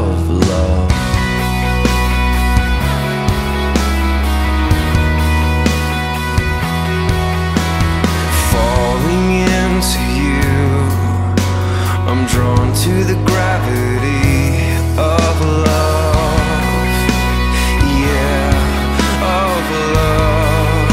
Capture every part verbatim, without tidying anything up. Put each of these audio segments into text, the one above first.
of love. Falling into you, I'm drawn to the gravity of love. Yeah, of love.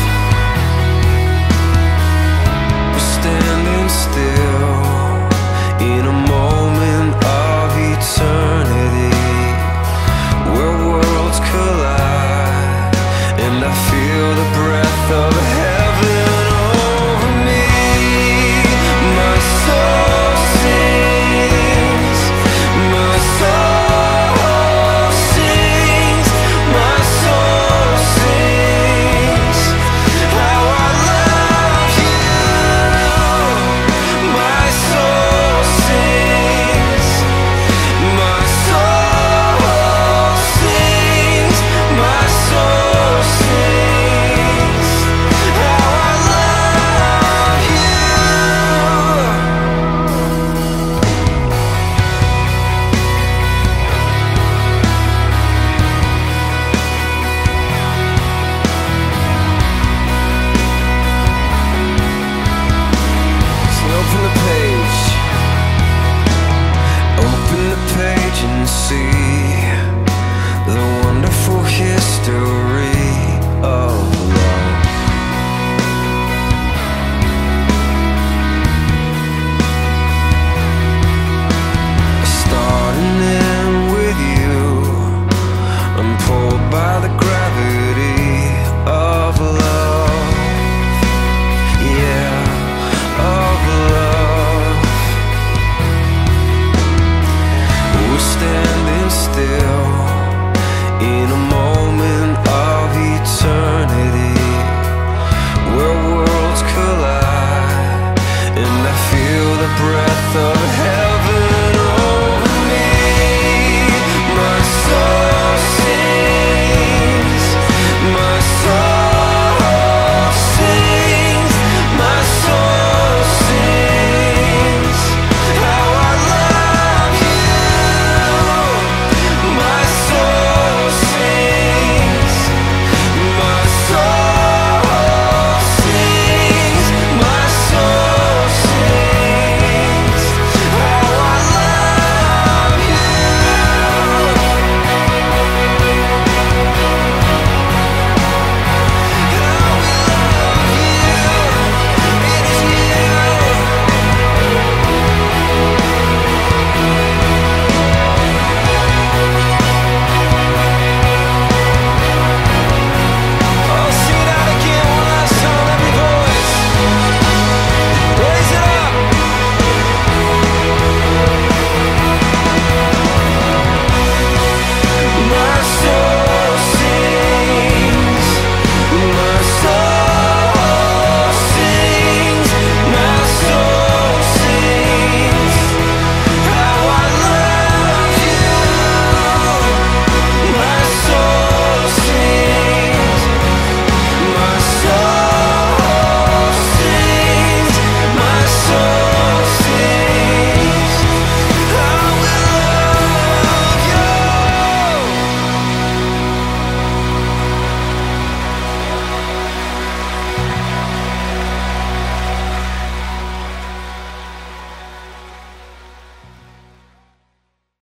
We're standing still in a moment of eternity, where worlds collide, and I feel the breath of heaven over me. My soul sings, my soul sings, my soul sings how I love you. My soul sings, my soul sings, my soul sings how I love you. So open the page, open the page and see the wonderful history of love. Starting in with you, I'm pulled by the gravity of love. Yeah, of love. We're standing still in a moment of eternity, where worlds collide, and I feel the breath